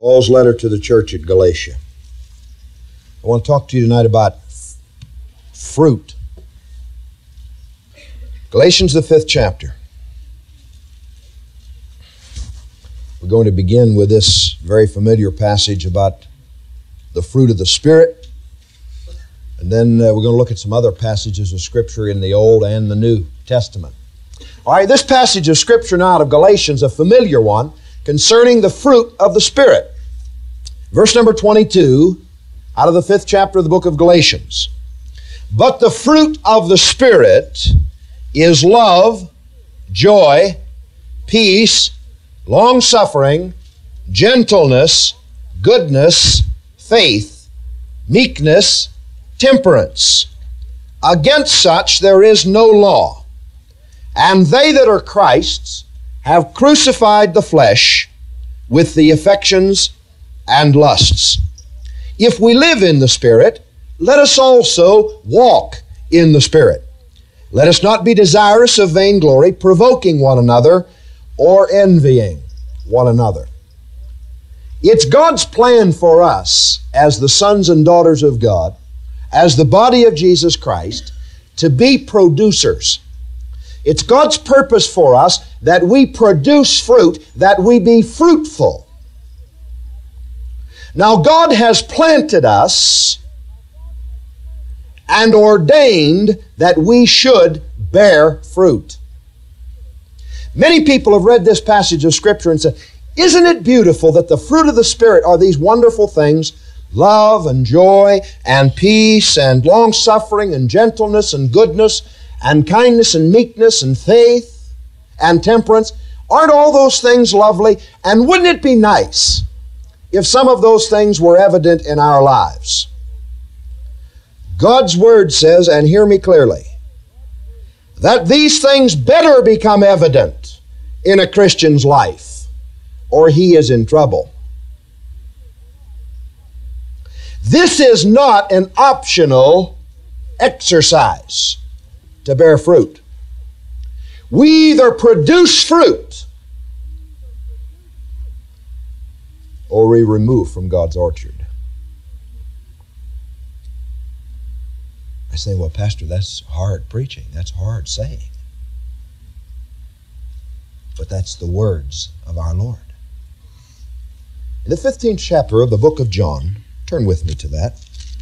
Paul's letter to the church at Galatia. I want to talk to you tonight about fruit. Galatians, the 5th chapter. We're going to begin with this very familiar passage about the fruit of the Spirit. And then we're going to look at some other passages of Scripture in the Old and the New Testament. All right, this passage of Scripture now out of Galatians, a familiar one, concerning the fruit of the Spirit. Verse number 22, out of the 5th chapter of the book of Galatians. But the fruit of the Spirit is love, joy, peace, long-suffering, gentleness, goodness, faith, meekness, temperance. Against such there is no law. And they that are Christ's have crucified the flesh with the affections and lusts. If we live in the Spirit, let us also walk in the Spirit. Let us not be desirous of vainglory, provoking one another, or envying one another. It's God's plan for us, as the sons and daughters of God, as the body of Jesus Christ, to be producers. It's God's purpose for us that we produce fruit, that we be fruitful. Now, God has planted us and ordained that we should bear fruit. Many people have read this passage of Scripture and said, isn't it beautiful that the fruit of the Spirit are these wonderful things, love and joy and peace and long-suffering and gentleness and goodness and kindness and meekness and faith and temperance? Aren't all those things lovely? And wouldn't it be nice if some of those things were evident in our lives? God's Word says, and hear me clearly, that these things better become evident in a Christian's life, or he is in trouble. This is not an optional exercise to bear fruit. We either produce fruit or we remove from God's orchard. I say, well, Pastor, that's hard preaching. That's hard saying. But that's the words of our Lord. In the 15th chapter of the book of John, turn with me to that.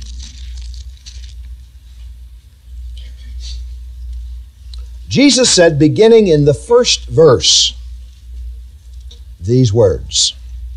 Jesus said, beginning in the first verse, these words,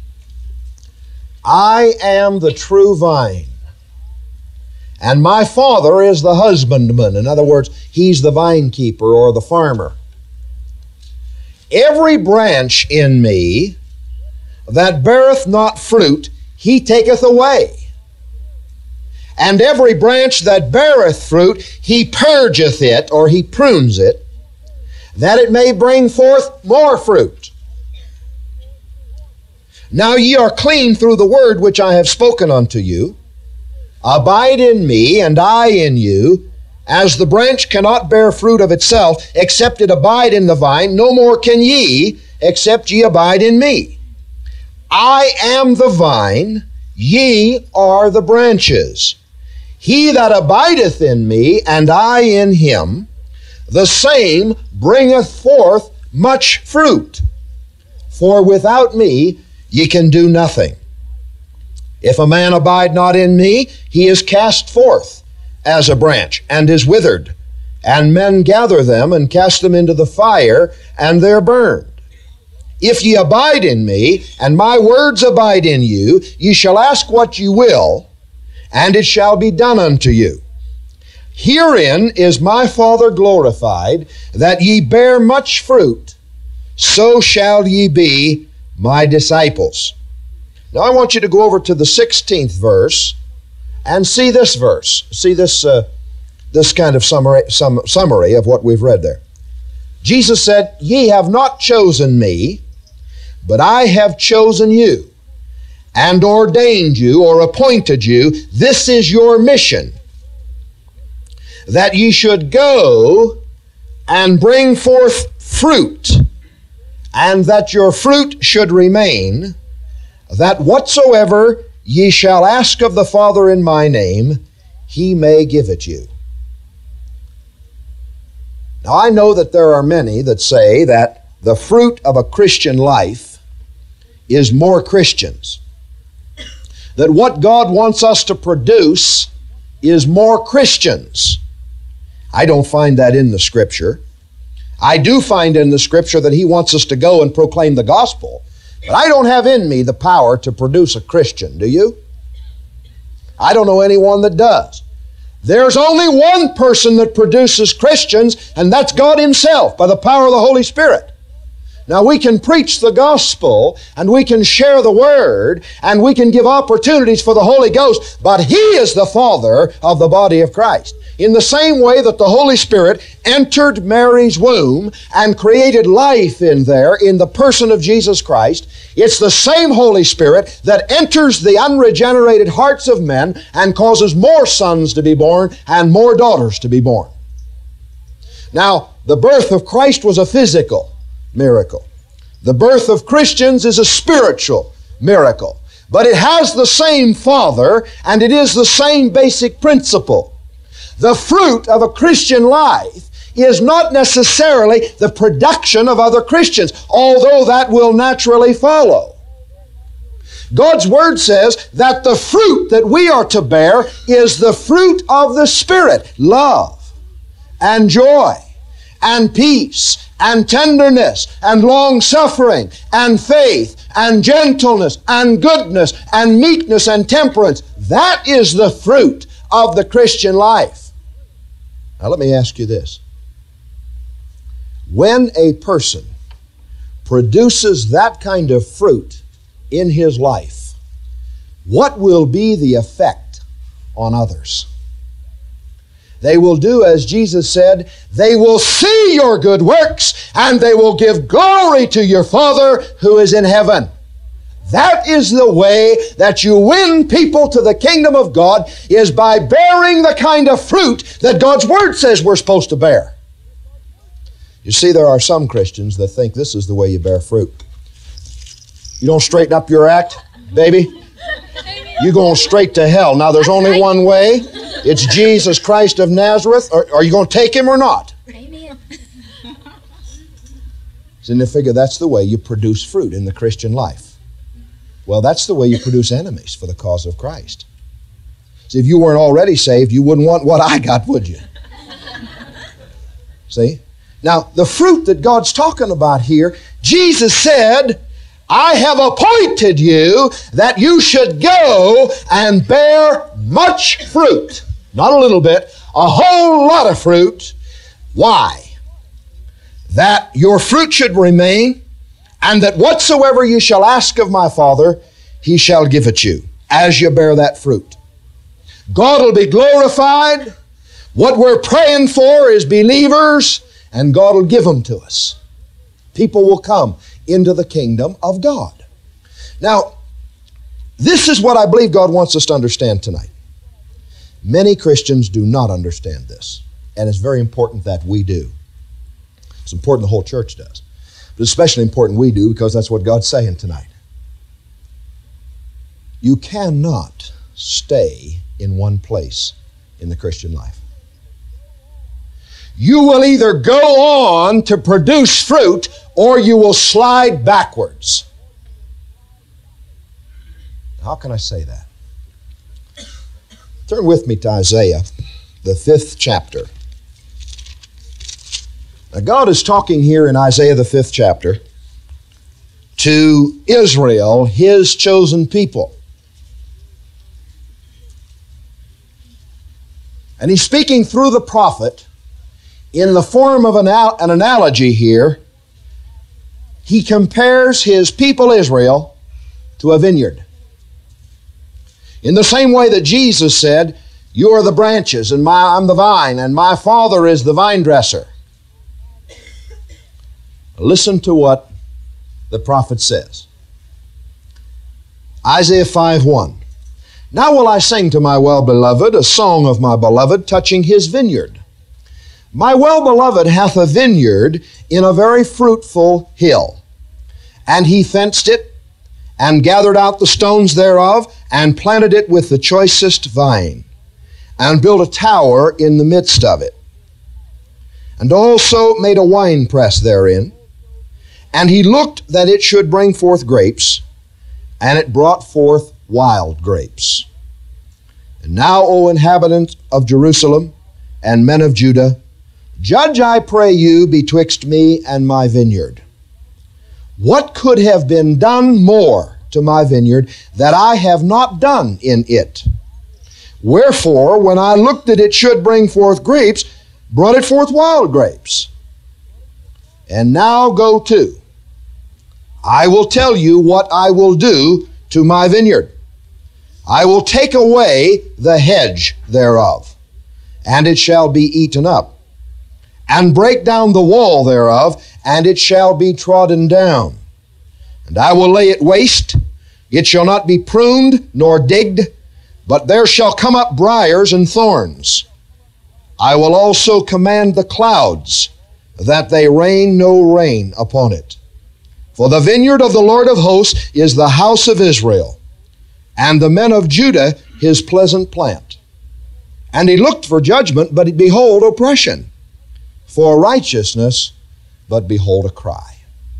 I am the true vine, and my Father is the husbandman. In other words, He's the vine keeper or the farmer. Every branch in me that beareth not fruit, He taketh away. And every branch that beareth fruit, He purgeth it, or He prunes it, that it may bring forth more fruit. Now ye are clean through the word which I have spoken unto you. Abide in me, and I in you. As the branch cannot bear fruit of itself, except it abide in the vine, no more can ye, except ye abide in me. I am the vine, ye are the branches. He that abideth in me, and I in him, the same bringeth forth much fruit. For without me ye can do nothing. If a man abide not in me, he is cast forth as a branch, and is withered. And men gather them, and cast them into the fire, and they're burned. If ye abide in me, and my words abide in you, ye shall ask what ye will, and it shall be done unto you. Herein is my Father glorified, that ye bear much fruit, so shall ye be my disciples. Now I want you to go over to the 16th verse and see this verse. See this kind of summary of what we've read there. Jesus said, ye have not chosen me, but I have chosen you and ordained you or appointed you. This is your mission, that ye should go and bring forth fruit, and that your fruit should remain, that whatsoever ye shall ask of the Father in my name, he may give it you. Now I know that there are many that say that the fruit of a Christian life is more Christians. That what God wants us to produce is more Christians. I don't find that in the Scripture. I do find in the Scripture that He wants us to go and proclaim the gospel. But I don't have in me the power to produce a Christian, do you? I don't know anyone that does. There's only one person that produces Christians, and that's God Himself by the power of the Holy Spirit. Now we can preach the gospel, and we can share the Word, and we can give opportunities for the Holy Ghost, but He is the Father of the body of Christ. In the same way that the Holy Spirit entered Mary's womb and created life in there in the person of Jesus Christ, it's the same Holy Spirit that enters the unregenerated hearts of men and causes more sons to be born and more daughters to be born. Now, the birth of Christ was a physical miracle. The birth of Christians is a spiritual miracle. But it has the same Father, and it is the same basic principle. The fruit of a Christian life is not necessarily the production of other Christians, although that will naturally follow. God's Word says that the fruit that we are to bear is the fruit of the Spirit: love and joy and peace and tenderness and long-suffering and faith and gentleness and goodness and meekness and temperance. That is the fruit of the Christian life. Now let me ask you this. When a person produces that kind of fruit in his life, what will be the effect on others? They will do as Jesus said, they will see your good works and they will give glory to your Father who is in heaven. That is the way that you win people to the kingdom of God, is by bearing the kind of fruit that God's Word says we're supposed to bear. You see, there are some Christians that think this is the way you bear fruit. You don't straighten up your act, baby, you're going straight to hell. Now, there's only one way. It's Jesus Christ of Nazareth. Are you going to take Him or not? Amen. So they figure that's the way you produce fruit in the Christian life. Well, that's the way you produce enemies for the cause of Christ. See, if you weren't already saved, you wouldn't want what I got, would you? See? Now, the fruit that God's talking about here, Jesus said, I have appointed you that you should go and bear much fruit. Not a little bit, a whole lot of fruit. Why? That your fruit should remain, and that whatsoever you shall ask of my Father, He shall give it you, as you bear that fruit. God will be glorified. What we're praying for is believers, and God will give them to us. People will come into the kingdom of God. Now, this is what I believe God wants us to understand tonight. Many Christians do not understand this, and it's very important that we do. It's important the whole church does. But it's especially important we do, because that's what God's saying tonight. You cannot stay in one place in the Christian life. You will either go on to produce fruit, or you will slide backwards. How can I say that? Turn with me to Isaiah, the 5th chapter. Now, God is talking here in Isaiah, the 5th chapter, to Israel, His chosen people. And He's speaking through the prophet in the form of an analogy here. He compares His people Israel to a vineyard. In the same way that Jesus said, you are the branches, and I'm the vine, and my Father is the vine dresser. Listen to what the prophet says. Isaiah 5:1. Now will I sing to my well-beloved a song of my beloved touching his vineyard. My well-beloved hath a vineyard in a very fruitful hill, and he fenced it, and gathered out the stones thereof, and planted it with the choicest vine, and built a tower in the midst of it, and also made a winepress therein. And he looked that it should bring forth grapes, and it brought forth wild grapes. And now, O inhabitants of Jerusalem, and men of Judah, judge, I pray you, betwixt me and my vineyard. What could have been done more to my vineyard that I have not done in it? Wherefore, when I looked that it should bring forth grapes, brought it forth wild grapes. And now go to. I will tell you what I will do to my vineyard. I will take away the hedge thereof, and it shall be eaten up, and break down the wall thereof, and it shall be trodden down. And I will lay it waste, it shall not be pruned nor digged, but there shall come up briars and thorns. I will also command the clouds, that they rain no rain upon it. For the vineyard of the Lord of hosts is the house of Israel, and the men of Judah his pleasant plant. And he looked for judgment, but behold oppression, for righteousness, but behold a cry.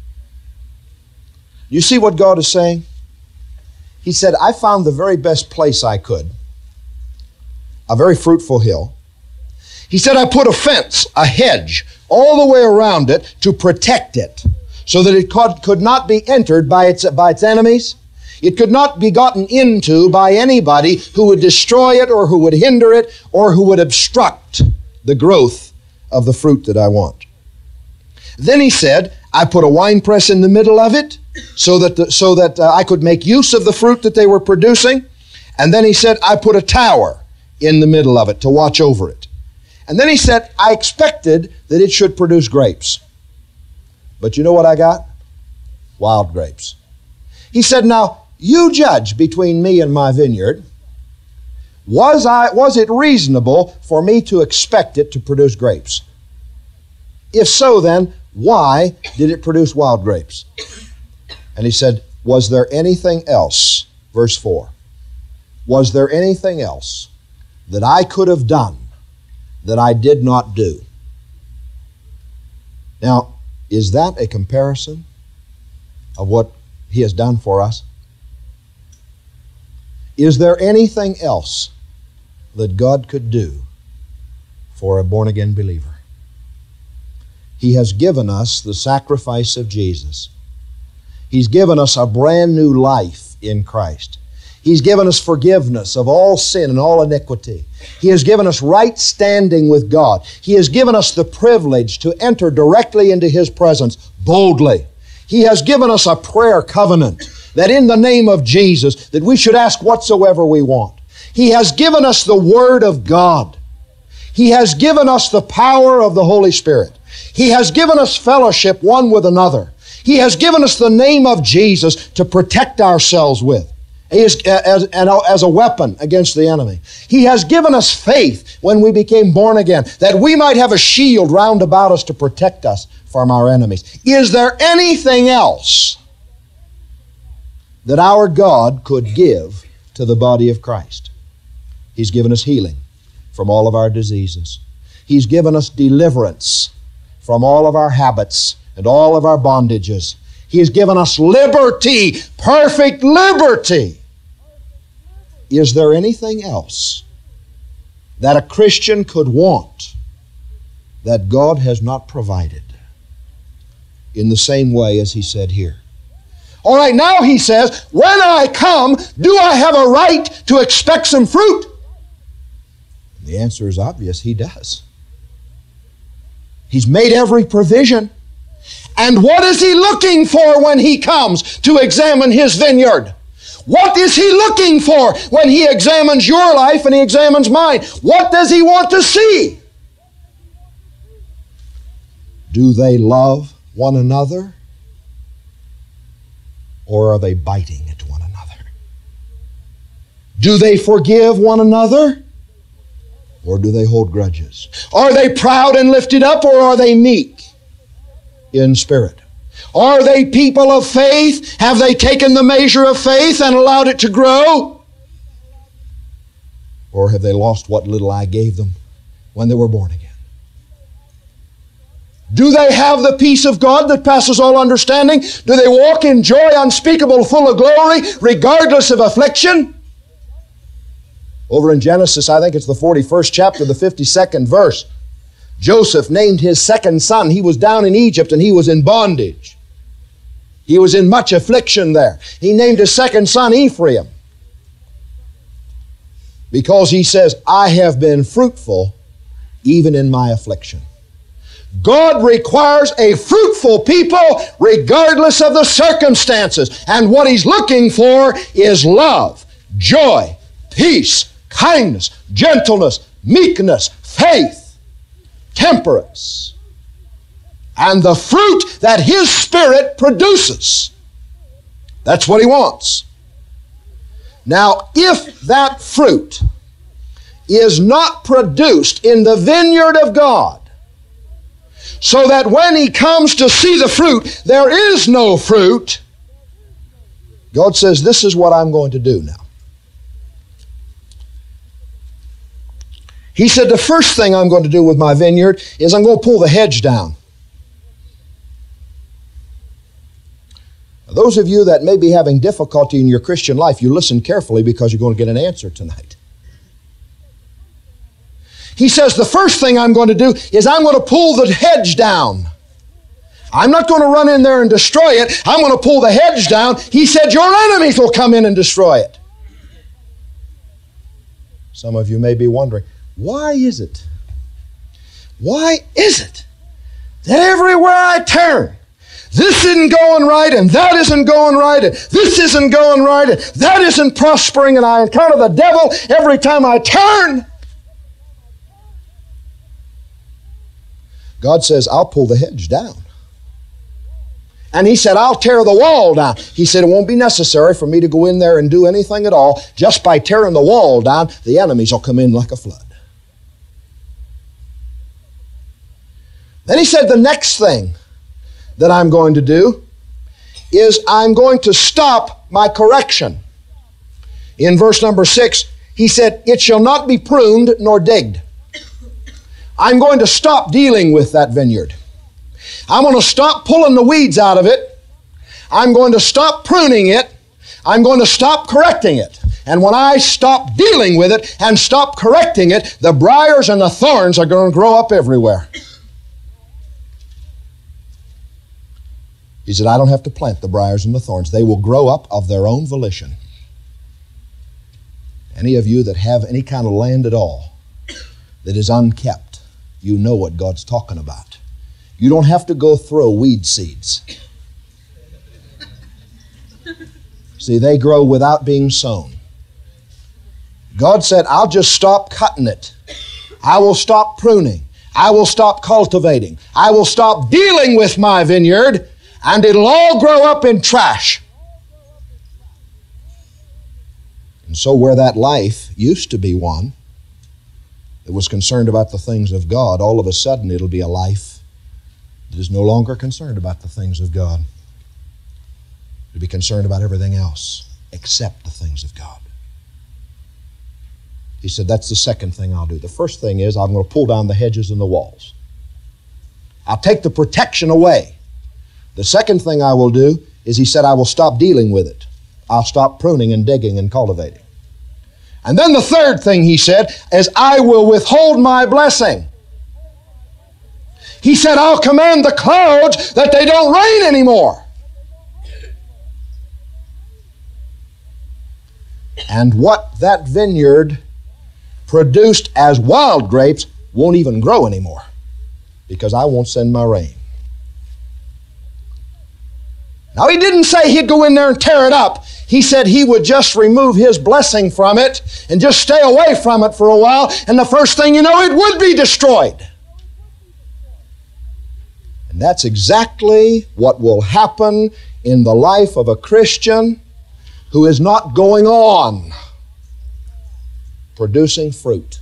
You see what God is saying? He said, I found the very best place I could, a very fruitful hill. He said, I put a fence, a hedge, all the way around it to protect it, so that it could not be entered by its enemies. It could not be gotten into by anybody who would destroy it or who would hinder it or who would obstruct the growth of the fruit that I want. Then he said, I put a winepress in the middle of it so that I could make use of the fruit that they were producing. And then he said, I put a tower in the middle of it to watch over it. And then he said, I expected that it should produce grapes. But you know what I got? Wild grapes. He said, now, you judge between me and my vineyard. Was it reasonable for me to expect it to produce grapes? If so, then, why did it produce wild grapes? And he said, was there anything else? Verse 4. Was there anything else that I could have done that I did not do? Now, is that a comparison of what he has done for us? Is there anything else that God could do for a born-again believer? He has given us the sacrifice of Jesus. He's given us a brand new life in Christ. He's given us forgiveness of all sin and all iniquity. He has given us right standing with God. He has given us the privilege to enter directly into His presence boldly. He has given us a prayer covenant that in the name of Jesus that we should ask whatsoever we want. He has given us the Word of God. He has given us the power of the Holy Spirit. He has given us fellowship one with another. He has given us the name of Jesus to protect ourselves with. He is as a weapon against the enemy. He has given us faith when we became born again, that we might have a shield round about us to protect us from our enemies. Is there anything else that our God could give to the body of Christ? He's given us healing from all of our diseases. He's given us deliverance from all of our habits and all of our bondages. He has given us liberty, perfect liberty. Is there anything else that a Christian could want that God has not provided in the same way as he said here? All right, now he says, when I come, do I have a right to expect some fruit? And the answer is obvious, he does. He's made every provision. And what is he looking for when he comes to examine his vineyard? What is he looking for when he examines your life and he examines mine? What does he want to see? Do they love one another? Or are they biting at one another? Do they forgive one another? Or do they hold grudges? Are they proud and lifted up, or are they meek in spirit? Are they people of faith? Have they taken the measure of faith and allowed it to grow? Or have they lost what little I gave them when they were born again? Do they have the peace of God that passes all understanding? Do they walk in joy unspeakable, full of glory, regardless of affliction? Over in Genesis, I think it's the 41st chapter, the 52nd verse, Joseph named his second son. He was down in Egypt and he was in bondage. He was in much affliction there. He named his second son Ephraim because he says, I have been fruitful even in my affliction. God requires a fruitful people regardless of the circumstances. And what He's looking for is love, joy, peace, kindness, gentleness, meekness, faith, temperance, and the fruit that His Spirit produces. That's what He wants. Now, if that fruit is not produced in the vineyard of God, so that when He comes to see the fruit, there is no fruit, God says, this is what I'm going to do now. He said, the first thing I'm going to do with my vineyard is I'm going to pull the hedge down. Now, those of you that may be having difficulty in your Christian life, you listen carefully because you're going to get an answer tonight. He says, the first thing I'm going to do is I'm going to pull the hedge down. I'm not going to run in there and destroy it. I'm going to pull the hedge down. He said, your enemies will come in and destroy it. Some of you may be wondering, why is it that everywhere I turn, this isn't going right, and that isn't going right, and this isn't going right, and that isn't prospering, and I encounter the devil every time I turn? God says, I'll pull the hedge down. And He said, I'll tear the wall down. He said, it won't be necessary for me to go in there and do anything at all. Just by tearing the wall down, the enemies will come in like a flood. Then He said, the next thing that I'm going to do is I'm going to stop my correction. In verse number 6, He said, it shall not be pruned nor digged. I'm going to stop dealing with that vineyard. I'm going to stop pulling the weeds out of it. I'm going to stop pruning it. I'm going to stop correcting it. And when I stop dealing with it and stop correcting it, the briars and the thorns are going to grow up everywhere. He said, I don't have to plant the briars and the thorns. They will grow up of their own volition. Any of you that have any kind of land at all that is unkept, you know what God's talking about. You don't have to go throw weed seeds. See, they grow without being sown. God said, I'll just stop cutting it. I will stop pruning. I will stop cultivating. I will stop dealing with my vineyard, and it'll all grow up in trash. And so where that life used to be one that was concerned about the things of God, all of a sudden it'll be a life that is no longer concerned about the things of God. It'll be concerned about everything else except the things of God. He said, that's the second thing I'll do. The first thing is I'm going to pull down the hedges and the walls. I'll take the protection away. The second thing I will do is, He said, I will stop dealing with it. I'll stop pruning and digging and cultivating. And then the third thing He said is, I will withhold my blessing. He said, I'll command the clouds that they don't rain anymore. And what that vineyard produced as wild grapes won't even grow anymore because I won't send my rain. Now, He didn't say He'd go in there and tear it up. He said He would just remove His blessing from it and just stay away from it for a while, and the first thing you know, it would be destroyed. And that's exactly what will happen in the life of a Christian who is not going on producing fruit.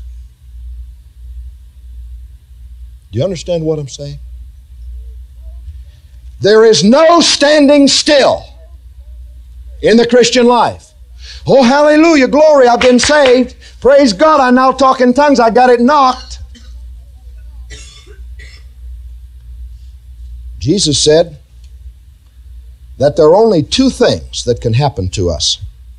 Do you understand what I'm saying? There is no standing still in the Christian life. Oh, hallelujah, glory, I've been saved. Praise God, I now talk in tongues. I got it knocked. Jesus said that there are only two things that can happen to us.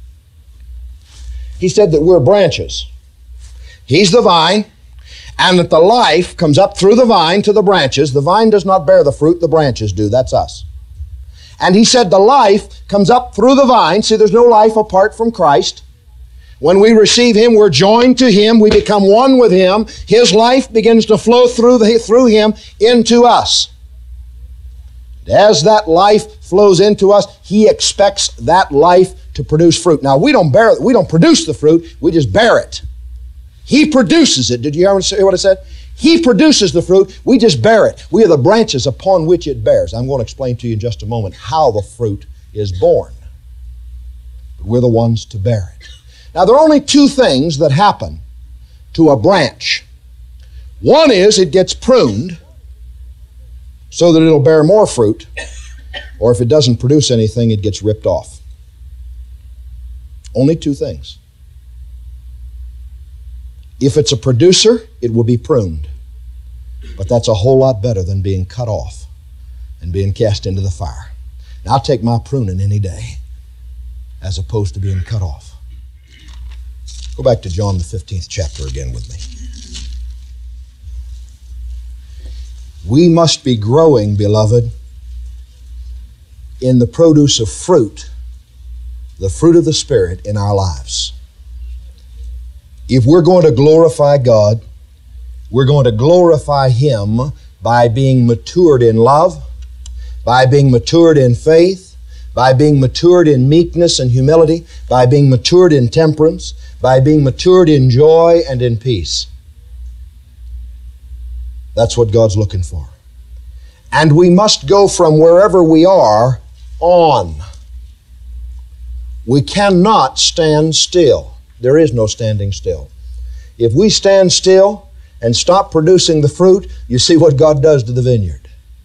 He said that we're branches. He's the vine, and that the life comes up through the vine to the branches. The vine does not bear the fruit, the branches do. That's us. And he said the life comes up through the vine. See, there's no life apart from Christ. When we receive Him, we're joined to Him. We become one with Him. His life begins to flow through Him into us. As that life flows into us, He expects that life to produce fruit. Now, we don't produce the fruit, we just bear it. He produces it. Did you hear what I said? He produces the fruit, we just bear it. We are the branches upon which it bears. I'm going to explain to you in just a moment how the fruit is born. But we're the ones to bear it. Now, there are only two things that happen to a branch. One is it gets pruned so that it'll bear more fruit, or if it doesn't produce anything, it gets ripped off. Only two things. If it's a producer, it will be pruned. But that's a whole lot better than being cut off and being cast into the fire. Now, I'll take my pruning any day as opposed to being cut off. Go back to John the 15th chapter again with me. We must be growing, beloved, in the produce of fruit, the fruit of the Spirit in our lives. If we're going to glorify God, we're going to glorify Him by being matured in love, by being matured in faith, by being matured in meekness and humility, by being matured in temperance, by being matured in joy and in peace. That's what God's looking for. And we must go from wherever we are on. We cannot stand still. There is no standing still. If we stand still and stop producing the fruit, you see what God does to the vineyard.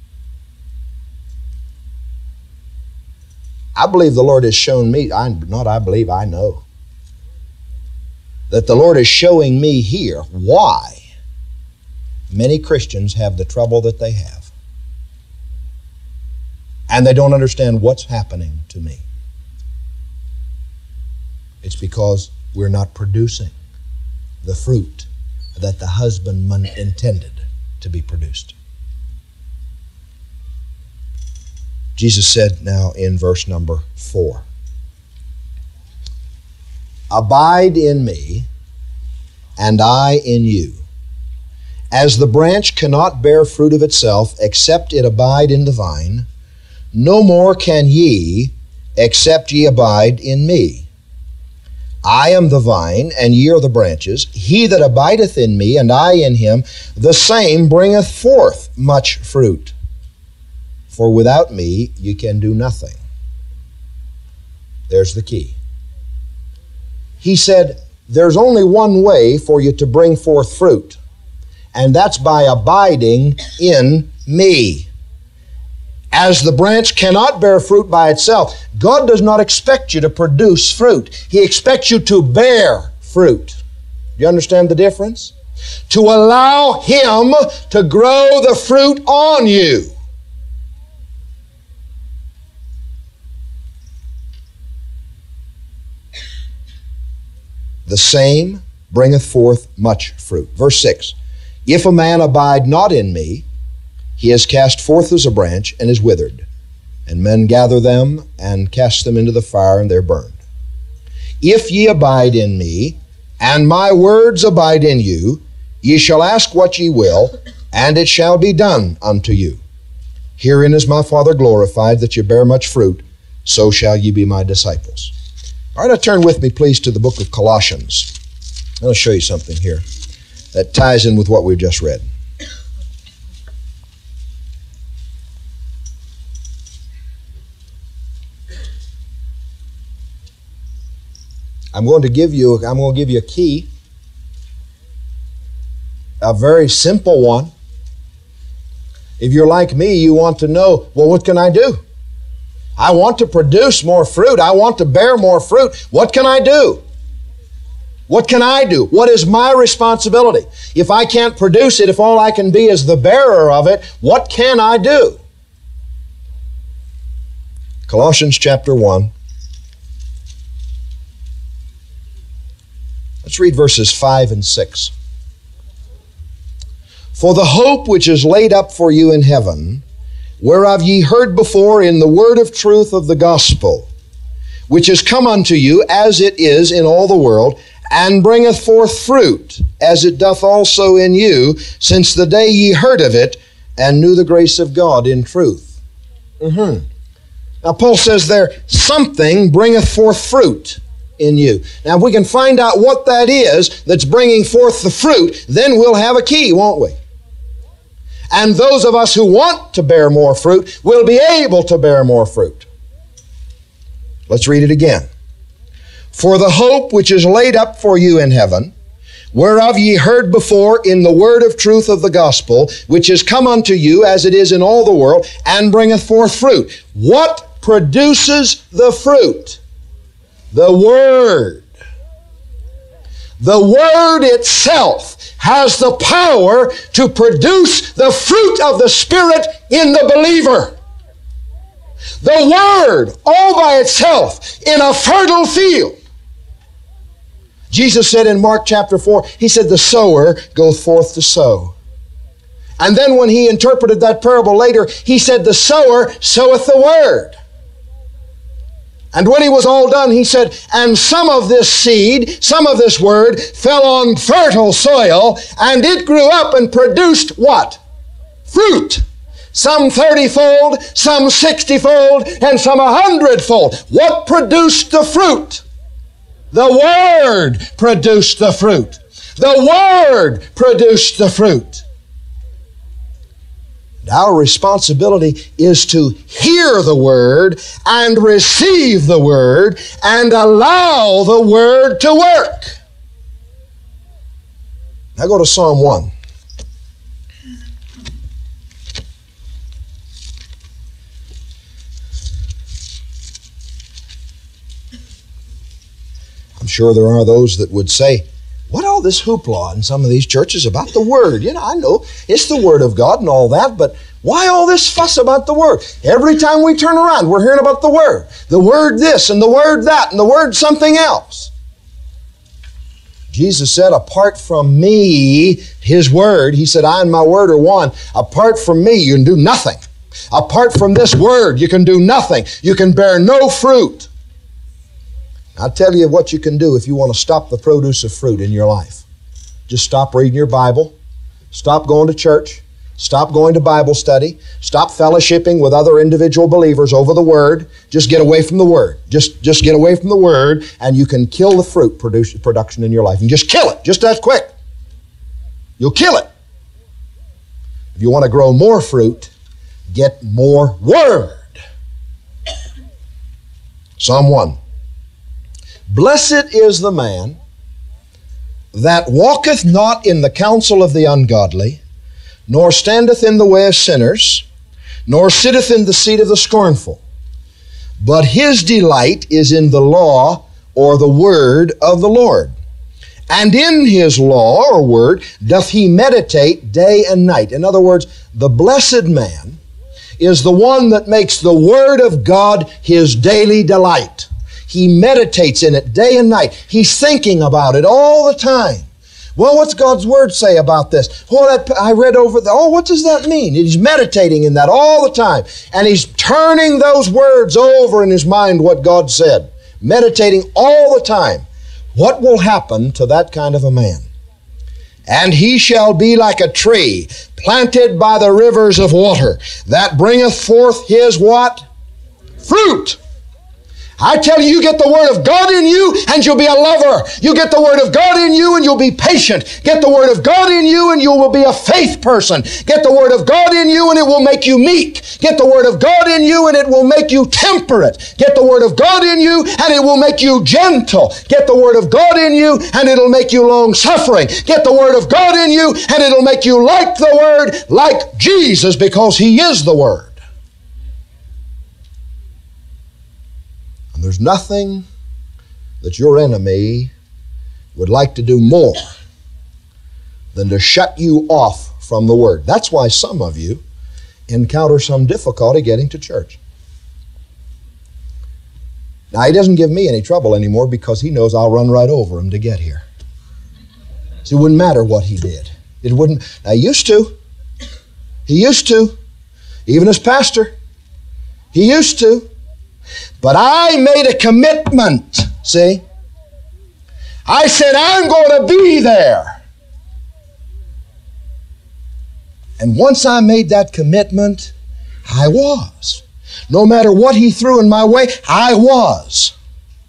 I believe the Lord has shown me, I know, that the Lord is showing me here why many Christians have the trouble that they have. And they don't understand what's happening to me. It's because we're not producing the fruit that the husbandman intended to be produced. Jesus said now in verse number 4, "Abide in me, and I in you. As the branch cannot bear fruit of itself except it abide in the vine, no more can ye except ye abide in me. I am the vine, and ye are the branches. He that abideth in me, and I in him, the same bringeth forth much fruit. For without me you can do nothing." There's the key. He said, there's only one way for you to bring forth fruit, and that's by abiding in me. As the branch cannot bear fruit by itself, God does not expect you to produce fruit. He expects you to bear fruit. Do you understand the difference? To allow Him to grow the fruit on you. The same bringeth forth much fruit. Verse 6, "If a man abide not in me, he is cast forth as a branch and is withered, and men gather them and cast them into the fire, and they're burned. If ye abide in me, and my words abide in you, ye shall ask what ye will, and it shall be done unto you. Herein is my Father glorified, that ye bear much fruit, so shall ye be my disciples." All right, now turn with me, please, to the book of Colossians. I'm going to show you something here that ties in with what we've just read. I'm going to give you a key, a very simple one, If you're like me, you want to know, well, what can I do? I want to produce more fruit. I want to bear more fruit. What can I do? What can I do? What is my responsibility? If I can't produce it, if all I can be is the bearer of it, what can I do? Colossians chapter 1. Let's read verses 5 and 6. For the hope which is laid up for you in heaven, whereof ye heard before in the word of truth of the gospel, which is come unto you as it is in all the world, and bringeth forth fruit, as it doth also in you, since the day ye heard of it, and knew the grace of God in truth. Now Paul says there, something bringeth forth fruit in you. Now if we can find out what that is that's bringing forth the fruit, then we'll have a key, won't we? And those of us who want to bear more fruit will be able to bear more fruit. Let's read it again. For the hope which is laid up for you in heaven, whereof ye heard before in the word of truth of the gospel, which is come unto you as it is in all the world, and bringeth forth fruit. What produces the fruit? The Word. The Word itself has the power to produce the fruit of the Spirit in the believer. The Word, all by itself, in a fertile field. Jesus said in Mark chapter 4, He said, the sower goeth forth to sow. And then when He interpreted that parable later, He said, the sower soweth the Word. And when He was all done, He said, and some of this seed, some of this Word, fell on fertile soil, and it grew up and produced what? Fruit. Some 30-fold, some 60-fold, and some 100-fold. What produced the fruit? The Word produced the fruit. The Word produced the fruit. Our responsibility is to hear the Word and receive the Word and allow the Word to work. Now go to Psalm 1. I'm sure there are those that would say, what all this hoopla in some of these churches about the Word? You know, I know it's the Word of God and all that, but why all this fuss about the Word? Every time we turn around, we're hearing about the Word. The Word this, and the Word that, and the Word something else. Jesus said, apart from me, His Word, He said, I and my Word are one. Apart from me, you can do nothing. Apart from this Word, you can do nothing. You can bear no fruit. I'll tell you what you can do if you want to stop the produce of fruit in your life. Just stop reading your Bible. Stop going to church. Stop going to Bible study. Stop fellowshipping with other individual believers over the Word. Just get away from the Word. Just get away from the Word, and you can kill the fruit production in your life. And just kill it, just that quick. You'll kill it. If you want to grow more fruit, get more Word. Psalm 1. Blessed is the man that walketh not in the counsel of the ungodly, nor standeth in the way of sinners, nor sitteth in the seat of the scornful. But his delight is in the law or the word of the Lord. And in his law or word doth he meditate day and night. In other words, the blessed man is the one that makes the Word of God his daily delight. He meditates in it day and night. He's thinking about it all the time. Well, what's God's Word say about this? Well, I read over that. Oh, what does that mean? He's meditating in that all the time. And he's turning those words over in his mind, what God said. Meditating all the time. What will happen to that kind of a man? And he shall be like a tree planted by the rivers of water, that bringeth forth his what? Fruit. I tell you, you get the Word of God in you and you'll be a lover. You get the Word of God in you and you'll be patient. Get the Word of God in you and you will be a faith person. Get the Word of God in you and it will make you meek. Get the Word of God in you and it will make you temperate. Get the Word of God in you and it will make you gentle. Get the Word of God in you and it'll make you long-suffering. Get the Word of God in you and it'll make you like the Word, like Jesus, because He is the Word. And there's nothing that your enemy would like to do more than to shut you off from the Word. That's why some of you encounter some difficulty getting to church. Now, he doesn't give me any trouble anymore because he knows I'll run right over him to get here. So it wouldn't matter what he did. It wouldn't. Now, he used to. He used to. Even as pastor. He used to. But I made a commitment, see? I said, I'm going to be there. And once I made that commitment, I was. No matter what he threw in my way, I was.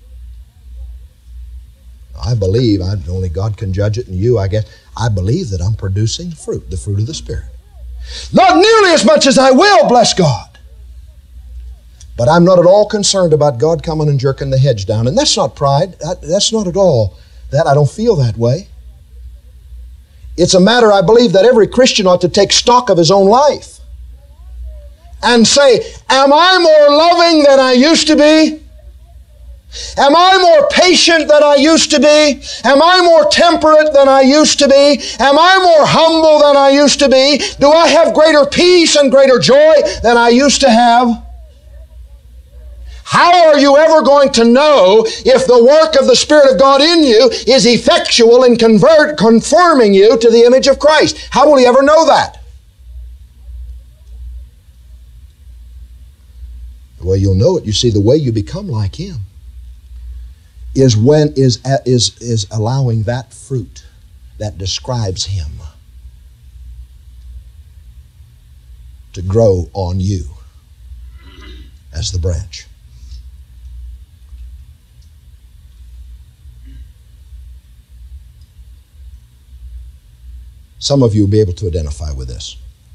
I believe, only God can judge it, and you, I guess, I believe that I'm producing fruit, the fruit of the Spirit. Not nearly as much as I will, bless God. But I'm not at all concerned about God coming and jerking the hedge down. And that's not pride. That's not at all that. I don't feel that way. It's a matter, I believe, that every Christian ought to take stock of his own life and say, am I more loving than I used to be? Am I more patient than I used to be? Am I more temperate than I used to be? Am I more humble than I used to be? Do I have greater peace and greater joy than I used to have? How are you ever going to know if the work of the Spirit of God in you is effectual in conforming you to the image of Christ? How will you ever know that? The way you'll know it, you see, the way you become like Him is allowing that fruit that describes Him to grow on you as the branch. Some of you will be able to identify with this.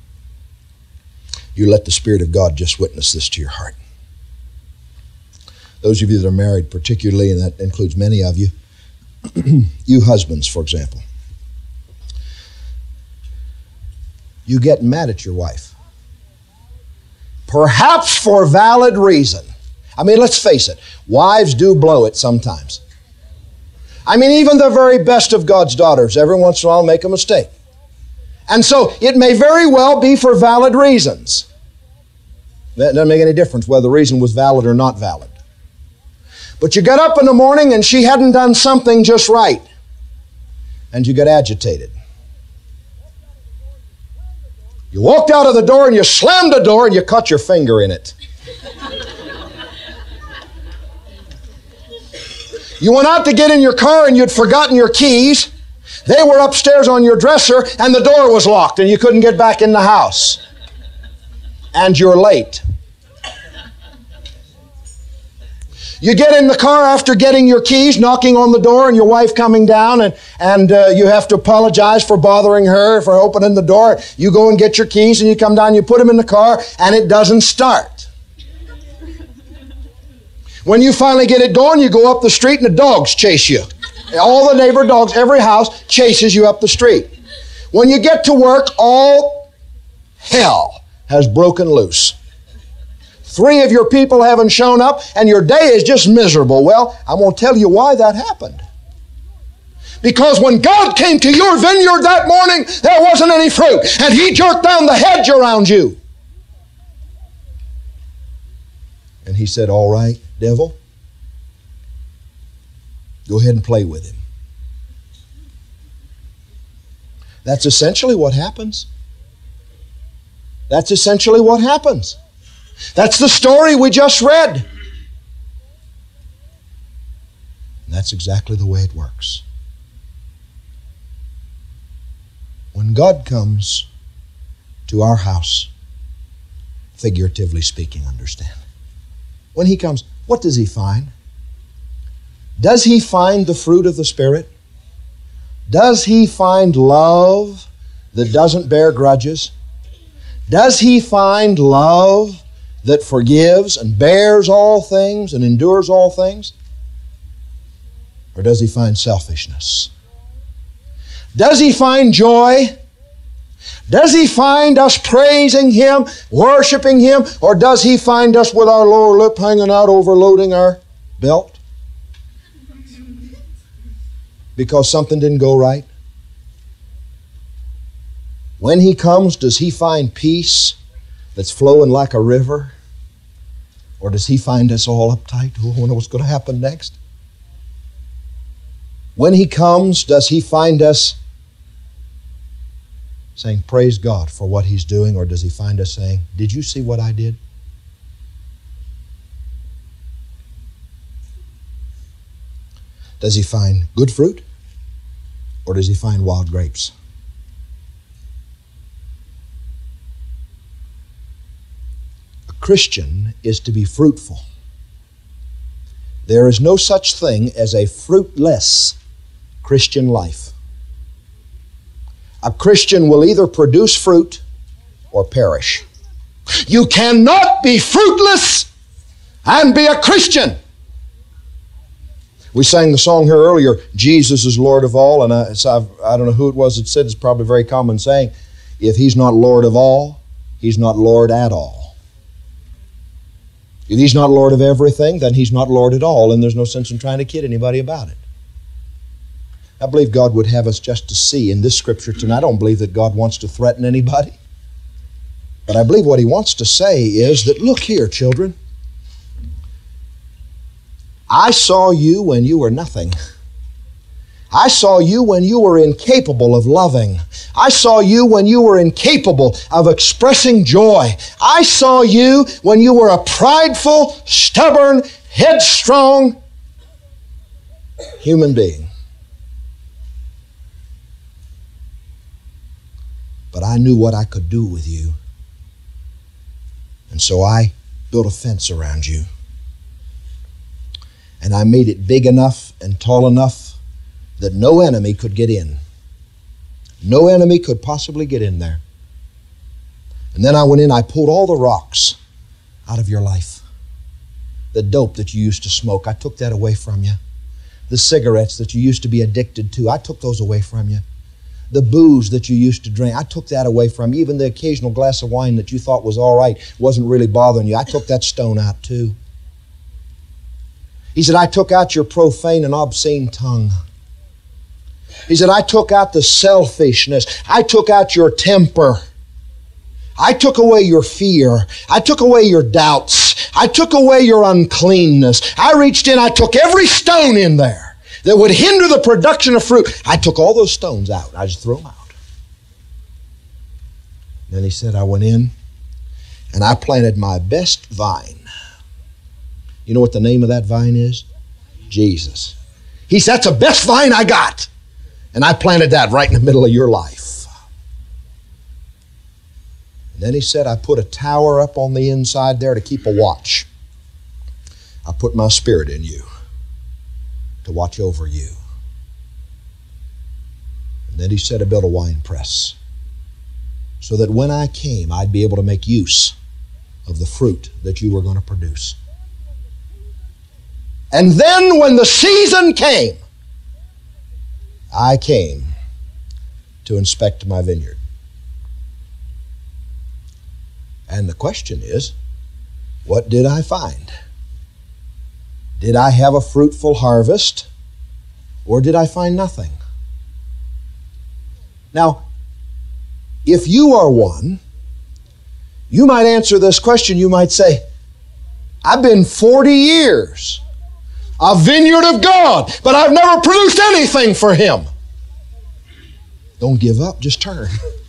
You let the Spirit of God just witness this to your heart. Those of you that are married particularly, and that includes many of you, you husbands, for example, you get mad at your wife. Perhaps for valid reason. I mean, let's face it, wives do blow it sometimes. I mean, even the very best of God's daughters every once in a while make a mistake. And so it may very well be for valid reasons. That doesn't make any difference whether the reason was valid or not valid. But you got up in the morning and she hadn't done something just right. And you got agitated. You walked out of the door and you slammed the door and you cut your finger in it. You went out to get in your car and you'd forgotten your keys. They were upstairs on your dresser and the door was locked and you couldn't get back in the house. And you're late. You get in the car after getting your keys, knocking on the door, and your wife coming down, and you have to apologize for bothering her, for opening the door. You go and get your keys and you come down, you put them in the car, and it doesn't start. When you finally get it going, you go up the street and the dogs chase you. All the neighbor dogs, every house chases you up the street. When you get to work, all hell has broken loose. 3 of your people haven't shown up and your day is just miserable. Well, I'm going to tell you why that happened. Because when God came to your vineyard that morning, there wasn't any fruit. And He jerked down the hedge around you. And He said, all right, devil, go ahead and play with him. That's essentially what happens. That's essentially what happens. That's the story we just read. And that's exactly the way it works. When God comes to our house, figuratively speaking, understand. When He comes, what does he find? Does he find the fruit of the Spirit? Does he find love that doesn't bear grudges? Does he find love that forgives and bears all things and endures all things? Or does he find selfishness? Does he find joy? Does he find us praising Him, worshiping Him, or does he find us with our lower lip hanging out, overloading our belt? Because something didn't go right? When He comes, does He find peace that's flowing like a river? Or does He find us all uptight? Oh, I wonder what's going to happen next. When He comes, does He find us saying, praise God for what He's doing, or does He find us saying, did you see what I did? Does He find good fruit, or does He find wild grapes? A Christian is to be fruitful. There is no such thing as a fruitless Christian life. A Christian will either produce fruit or perish. You cannot be fruitless and be a Christian. We sang the song here earlier, Jesus is Lord of all, and I don't know who it was that said, it's probably a very common saying, if He's not Lord of all, He's not Lord at all. If He's not Lord of everything, then He's not Lord at all, and there's no sense in trying to kid anybody about it. I believe God would have us just to see in this Scripture tonight. I don't believe that God wants to threaten anybody. But I believe what He wants to say is that, look here, children. I saw you when you were nothing. I saw you when you were incapable of loving. I saw you when you were incapable of expressing joy. I saw you when you were a prideful, stubborn, headstrong human being. But I knew what I could do with you. And so I built a fence around you. And I made it big enough and tall enough that no enemy could get in. No enemy could possibly get in there. And then I went in, I pulled all the rocks out of your life. The dope that you used to smoke, I took that away from you. The cigarettes that you used to be addicted to, I took those away from you. The booze that you used to drink, I took that away from you. Even the occasional glass of wine that you thought was all right, wasn't really bothering you, I took that stone out too. He said, I took out your profane and obscene tongue. He said, I took out the selfishness. I took out your temper. I took away your fear. I took away your doubts. I took away your uncleanness. I reached in, I took every stone in there that would hinder the production of fruit. I took all those stones out. I just threw them out. Then he said, I went in and I planted my best vine. You know what the name of that vine is? Jesus. He said, that's the best vine I got. And I planted that right in the middle of your life. And then he said, I put a tower up on the inside there to keep a watch. I put my Spirit in you to watch over you. And then he said, I built a wine press so that when I came, I'd be able to make use of the fruit that you were going to produce. And then when the season came, I came to inspect my vineyard. And the question is, what did I find? Did I have a fruitful harvest, or did I find nothing? Now, if you are one, you might answer this question. You might say, I've been 40 years a vineyard of God, but I've never produced anything for Him. Don't give up, just turn.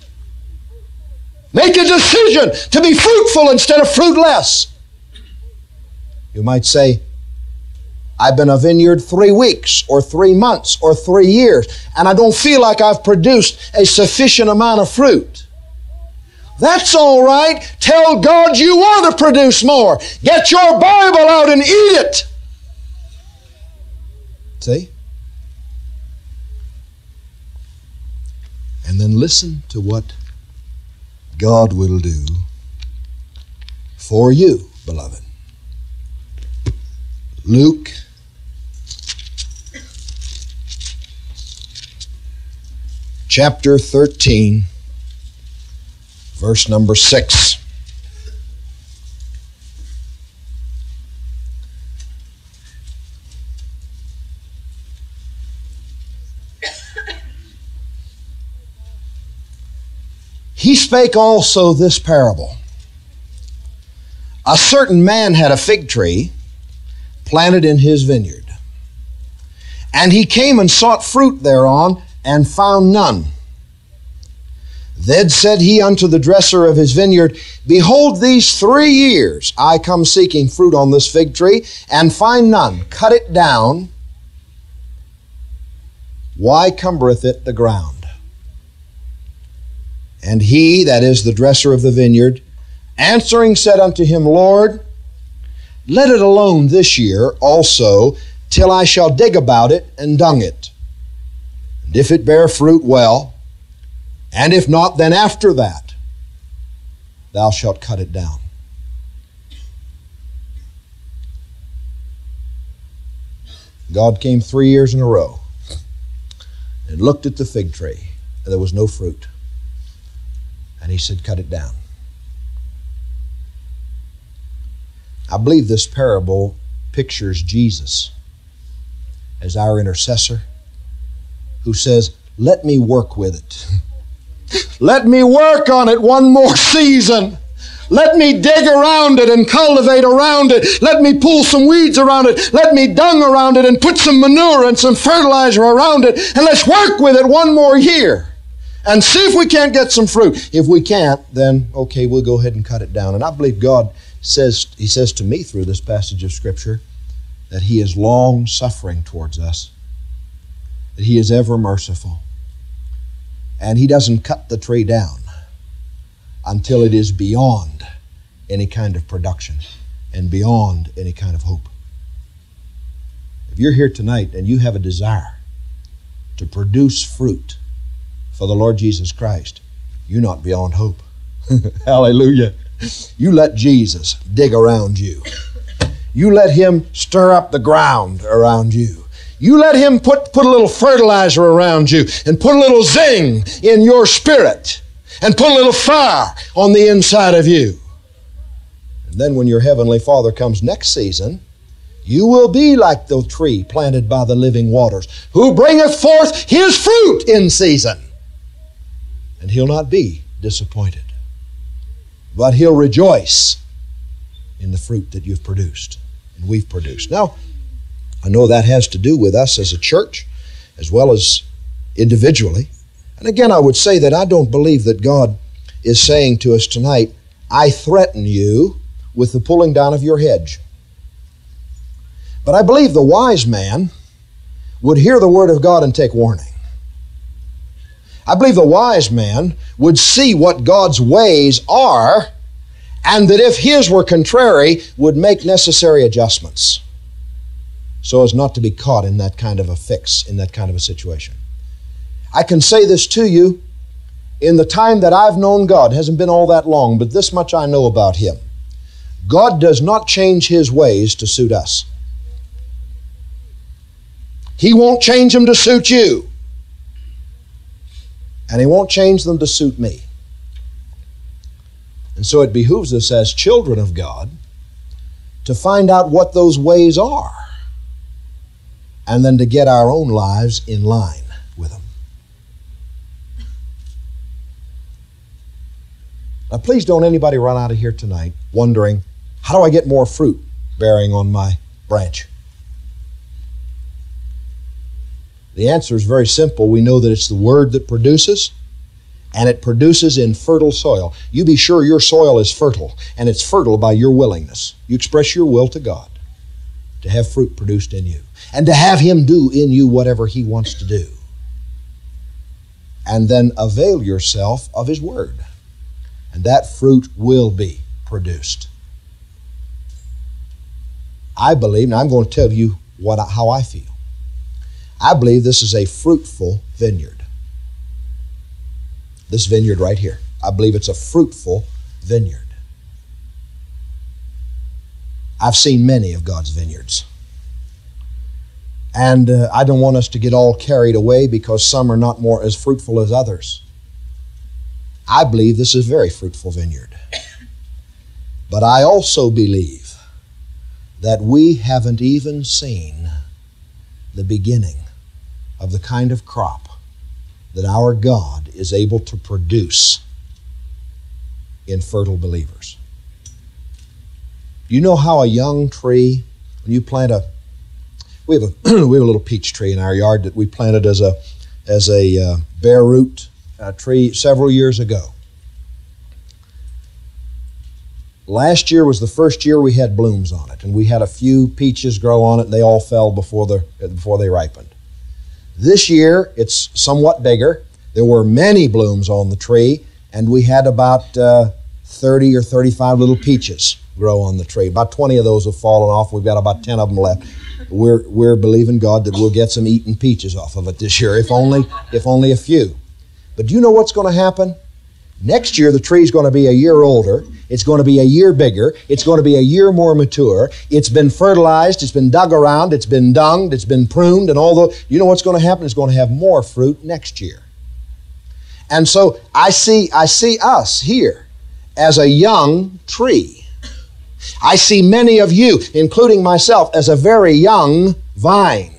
Make a decision to be fruitful instead of fruitless. You might say, I've been a vineyard 3 weeks or 3 months or 3 years, and I don't feel like I've produced a sufficient amount of fruit. That's all right. Tell God you want to produce more. Get your Bible out and eat it. See? And then listen to what God will do for you, beloved. Luke chapter 13, verse number 6. He spake also this parable. A certain man had a fig tree planted in his vineyard, and he came and sought fruit thereon, and found none. Then said he unto the dresser of his vineyard, Behold, these 3 years I come seeking fruit on this fig tree, and find none. Cut it down. Why cumbereth it the ground? And he, that is the dresser of the vineyard, answering said unto him, Lord, let it alone this year also, till I shall dig about it and dung it. And if it bear fruit, well, and if not, then after that thou shalt cut it down. God came 3 years in a row and looked at the fig tree, and there was no fruit. And he said, cut it down. I believe this parable pictures Jesus as our intercessor who says, let me work with it. Let me work on it one more season. Let me dig around it and cultivate around it. Let me pull some weeds around it. Let me dung around it and put some manure and some fertilizer around it. And let's work with it one more year and see if we can't get some fruit. If we can't, then okay, we'll go ahead and cut it down. And I believe God says to me through this passage of Scripture that He is long-suffering towards us, that He is ever merciful, and He doesn't cut the tree down until it is beyond any kind of production and beyond any kind of hope. If you're here tonight and you have a desire to produce fruit for the Lord Jesus Christ, you're not beyond hope. Hallelujah. You let Jesus dig around you. You let Him stir up the ground around you. You let Him put a little fertilizer around you and put a little zing in your spirit and put a little fire on the inside of you. And then when your Heavenly Father comes next season, you will be like the tree planted by the living waters, who bringeth forth His fruit in season. And He'll not be disappointed, but He'll rejoice in the fruit that you've produced and we've produced. Now, I know that has to do with us as a church as well as individually. And again, I would say that I don't believe that God is saying to us tonight, I threaten you with the pulling down of your hedge. But I believe the wise man would hear the word of God and take warning. I believe the wise man would see what God's ways are, and that if his were contrary, would make necessary adjustments so as not to be caught in that kind of a fix, in that kind of a situation. I can say this to you, in the time that I've known God, it hasn't been all that long, but this much I know about Him. God does not change His ways to suit us. He won't change them to suit you. And He won't change them to suit me. And so it behooves us as children of God to find out what those ways are and then to get our own lives in line with them. Now, please don't anybody run out of here tonight wondering, how do I get more fruit bearing on my branch? The answer is very simple. We know that it's the Word that produces, and it produces in fertile soil. You be sure your soil is fertile, and it's fertile by your willingness. You express your will to God to have fruit produced in you, and to have Him do in you whatever He wants to do. And then avail yourself of His Word, And that fruit will be produced. I believe, and I'm going to tell you how I feel. I believe this is a fruitful vineyard. This vineyard right here. I believe it's a fruitful vineyard. I've seen many of God's vineyards. And I don't want us to get all carried away because some are not more as fruitful as others. I believe this is a very fruitful vineyard. But I also believe that we haven't even seen the beginning of the kind of crop that our God is able to produce in fertile believers. You know how a young tree, when you plant we have a little peach tree in our yard that we planted as a bare root tree several years ago. Last year was the first year we had blooms on it, and we had a few peaches grow on it, and they all fell before they ripened. This year, it's somewhat bigger. There were many blooms on the tree, and we had about 30 or 35 little peaches grow on the tree. About 20 of those have fallen off. We've got about 10 of them left. We're believing God that we'll get some eaten peaches off of it this year, if only a few. But do you know what's going to happen? Next year, the tree's going to be a year older. It's going to be a year bigger. It's going to be a year more mature. It's been fertilized. It's been dug around. It's been dunged. It's been pruned. And all the, you know what's going to happen? It's going to have more fruit next year. And so I see us here as a young tree. I see many of you, including myself, as a very young vine.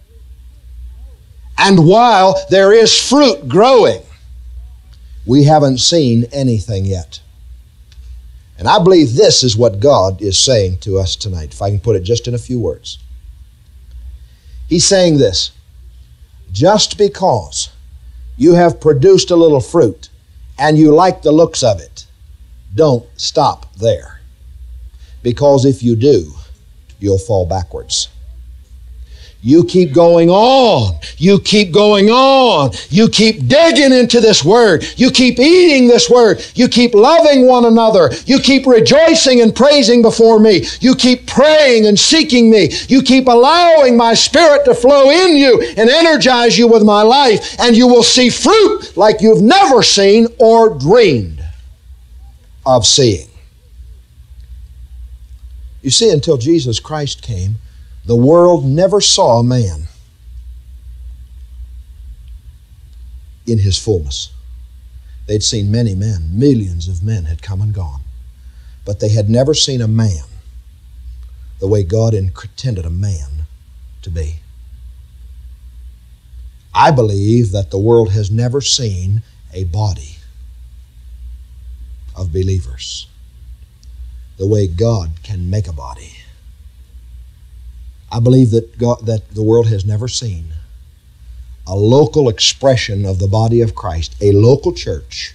And while there is fruit growing, we haven't seen anything yet. And I believe this is what God is saying to us tonight, if I can put it just in a few words. He's saying this: just because you have produced a little fruit and you like the looks of it, don't stop there. Because if you do, you'll fall backwards. You keep going on. You keep going on. You keep digging into this Word. You keep eating this Word. You keep loving one another. You keep rejoicing and praising before me. You keep praying and seeking me. You keep allowing my Spirit to flow in you and energize you with my life, and you will see fruit like you've never seen or dreamed of seeing. You see, until Jesus Christ came, the world never saw a man in his fullness. They'd seen many men. Millions of men had come and gone. But they had never seen a man the way God intended a man to be. I believe that the world has never seen a body of believers the way God can make a body. I believe that the world has never seen a local expression of the body of Christ, a local church,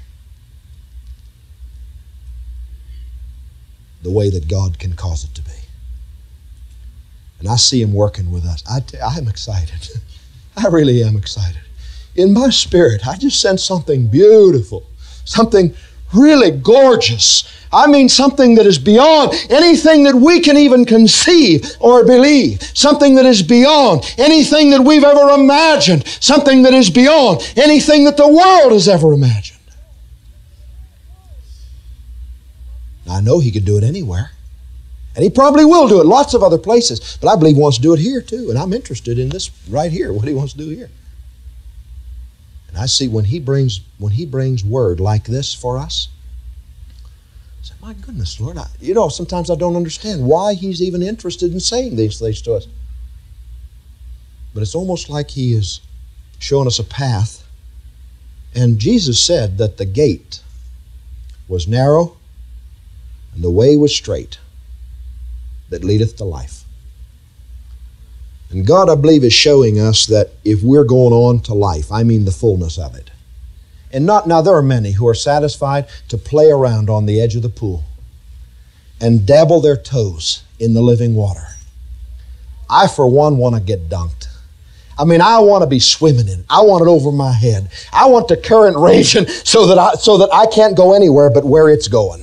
the way that God can cause it to be. And I see Him working with us. I'm excited. I really am excited. In my spirit, I just sense something beautiful, something really gorgeous. I mean, something that is beyond anything that we can even conceive or believe. Something that is beyond anything that we've ever imagined. Something that is beyond anything that the world has ever imagined. Now, I know He could do it anywhere. And He probably will do it lots of other places. But I believe He wants to do it here too. And I'm interested in this right here, what He wants to do here. And I see when He brings word like this for us, I say, my goodness, Lord, sometimes I don't understand why He's even interested in saying these things to us. But it's almost like He is showing us a path. And Jesus said that the gate was narrow and the way was straight that leadeth to life. And God, I believe, is showing us that if we're going on to life, I mean the fullness of it. And now there are many who are satisfied to play around on the edge of the pool and dabble their toes in the living water. I, for one, want to get dunked. I mean, I want to be swimming in it. I want it over my head. I want the current raging so that I can't go anywhere but where it's going.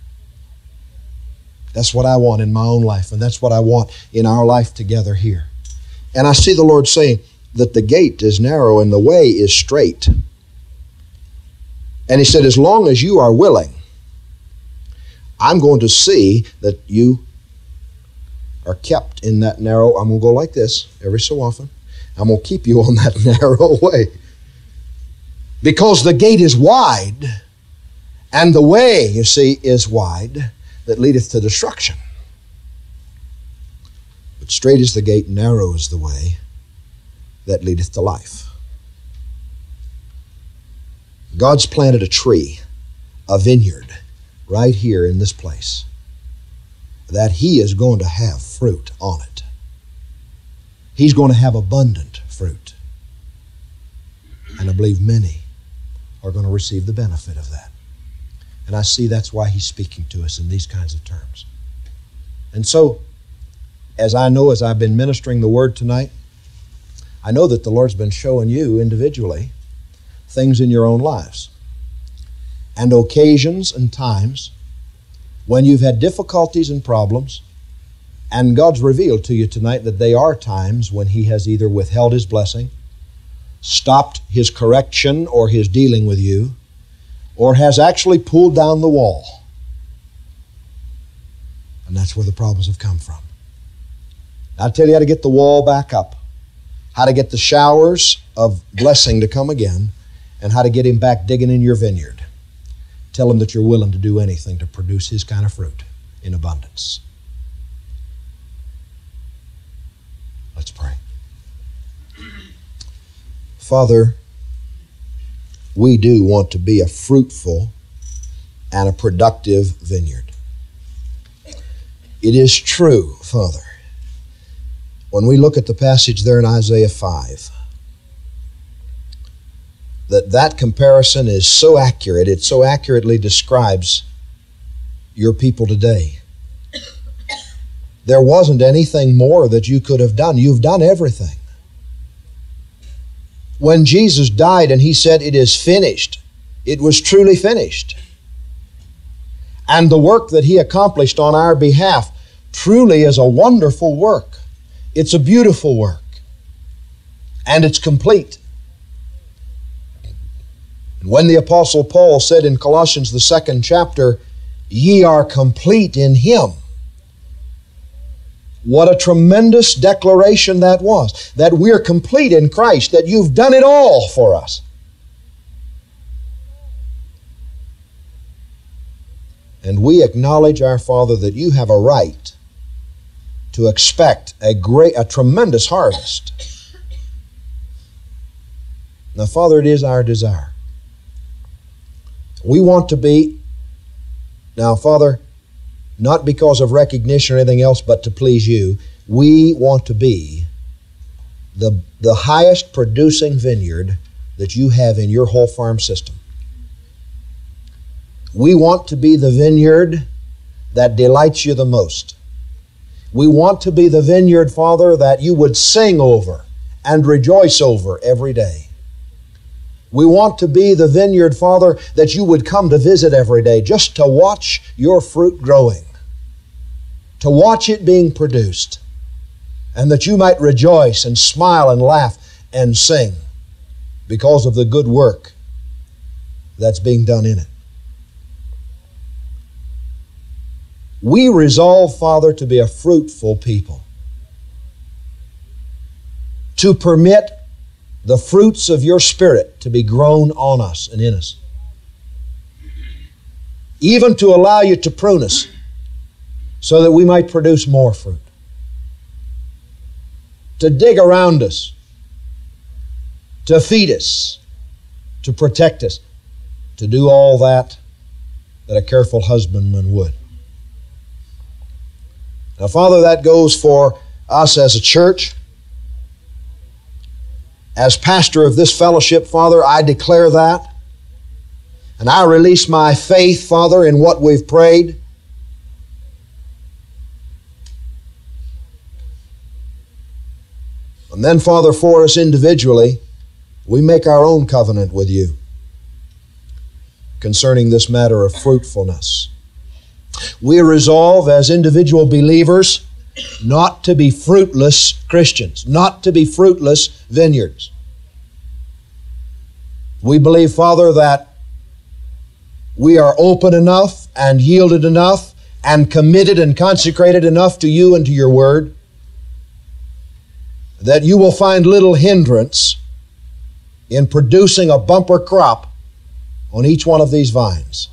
That's what I want in my own life, and that's what I want in our life together here. And I see the Lord saying that the gate is narrow and the way is straight. And He said, as long as you are willing, I'm going to see that you are kept in that narrow. I'm going to go like this every so often. I'm going to keep you on that narrow way. Because the gate is wide, and the way, you see, is wide, that leadeth to destruction. But straight is the gate, narrow is the way that leadeth to life. God's planted a tree, a vineyard, right here in this place, that He is going to have fruit on it. He's going to have abundant fruit. And I believe many are going to receive the benefit of that. And I see that's why He's speaking to us in these kinds of terms. And so, as I've been ministering the Word tonight, I know that the Lord's been showing you individually things in your own lives and occasions and times when you've had difficulties and problems, and God's revealed to you tonight that they are times when He has either withheld His blessing, stopped His correction or His dealing with you, or has actually pulled down the wall. And that's where the problems have come from. I'll tell you how to get the wall back up, how to get the showers of blessing to come again, and how to get Him back digging in your vineyard. Tell Him that you're willing to do anything to produce His kind of fruit in abundance. Let's pray. Father, we do want to be a fruitful and a productive vineyard. It is true, Father, when we look at the passage there in Isaiah 5, that comparison is so accurate, it so accurately describes your people today. There wasn't anything more that you could have done. You've done everything. When Jesus died and He said, "It is finished," it was truly finished. And the work that He accomplished on our behalf truly is a wonderful work. It's a beautiful work. And it's complete. And when the Apostle Paul said in Colossians, the 2nd chapter, "Ye are complete in Him," what a tremendous declaration that was, that we're complete in Christ, that you've done it all for us. And we acknowledge, our Father, that you have a right to expect a tremendous harvest. Now, Father, it is our desire. We want to be, now, Father, not because of recognition or anything else, but to please you, we want to be the highest producing vineyard that you have in your whole farm system. We want to be the vineyard that delights you the most. We want to be the vineyard, Father, that you would sing over and rejoice over every day. We want to be the vineyard, Father, that you would come to visit every day just to watch your fruit growing, to watch it being produced, and that you might rejoice and smile and laugh and sing because of the good work that's being done in it. We resolve, Father, to be a fruitful people, to permit the fruits of your Spirit to be grown on us and in us, even to allow you to prune us so that we might produce more fruit, to dig around us, to feed us, to protect us, to do all that a careful husbandman would. Now, Father, that goes for us as a church. As pastor of this fellowship, Father, I declare that. And I release my faith, Father, in what we've prayed. And then, Father, for us individually, we make our own covenant with you concerning this matter of fruitfulness. We resolve as individual believers not to be fruitless Christians, not to be fruitless vineyards. We believe, Father, that we are open enough and yielded enough and committed and consecrated enough to you and to your word that you will find little hindrance in producing a bumper crop on each one of these vines.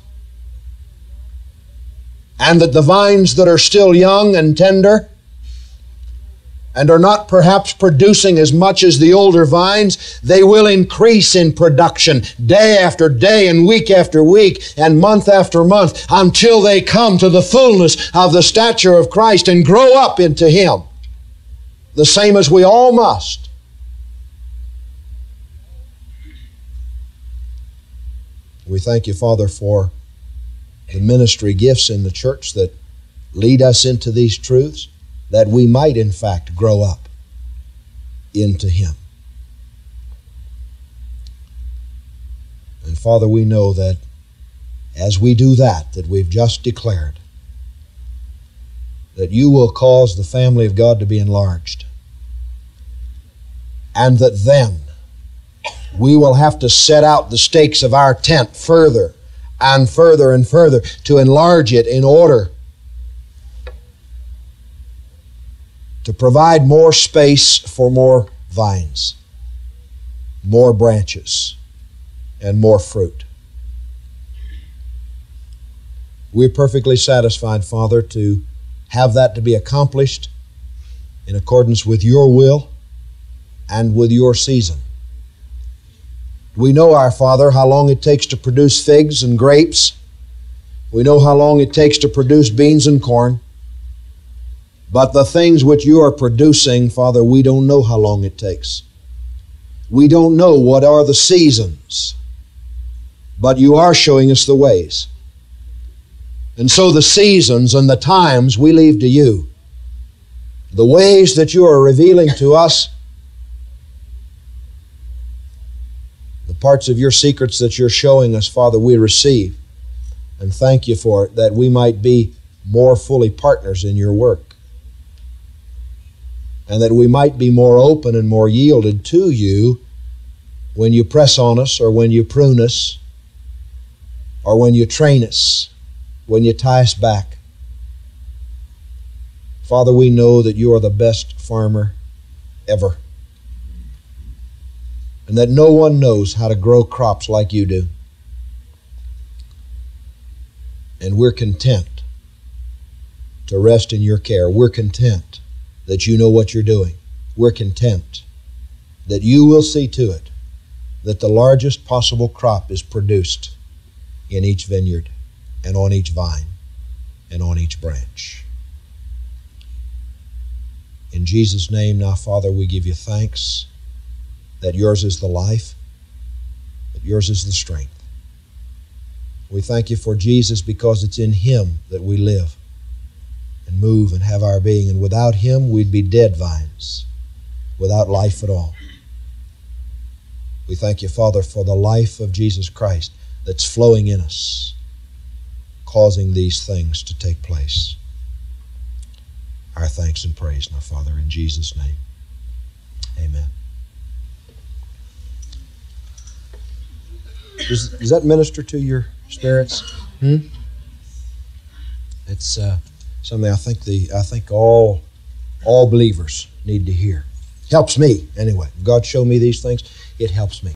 And that the vines that are still young and tender and are not perhaps producing as much as the older vines, they will increase in production day after day and week after week and month after month until they come to the fullness of the stature of Christ and grow up into Him, the same as we all must. We thank you, Father, for the ministry gifts in the church that lead us into these truths, that we might, in fact, grow up into Him. And Father, we know that as we do that we've just declared, that you will cause the family of God to be enlarged. And that then we will have to set out the stakes of our tent further and further and further to enlarge it in order to provide more space for more vines, more branches, and more fruit. We're perfectly satisfied, Father, to have that to be accomplished in accordance with your will and with your season. We know, our Father, how long it takes to produce figs and grapes. We know how long it takes to produce beans and corn. But the things which you are producing, Father, we don't know how long it takes. We don't know what are the seasons. But you are showing us the ways. And so the seasons and the times we leave to you. The ways that you are revealing to us, the parts of your secrets that you're showing us, Father, we receive. And thank you for it, that we might be more fully partners in your work. And that we might be more open and more yielded to you when you press on us, or when you prune us, or when you train us, when you tie us back. Father, we know that you are the best farmer ever, and that no one knows how to grow crops like you do. And we're content to rest in your care. We're content that you know what you're doing. We're content that you will see to it that the largest possible crop is produced in each vineyard and on each vine and on each branch. In Jesus' name now, Father, we give you thanks that yours is the life, that yours is the strength. We thank you for Jesus because it's in Him that we live and move and have our being. And without Him, we'd be dead vines, without life at all. We thank you, Father, for the life of Jesus Christ that's flowing in us, causing these things to take place. Our thanks and praise now, Father, in Jesus' name. Amen. Does that minister to your spirits? It's something I think all believers need to hear. Helps me anyway. God showed me these things. It helps me.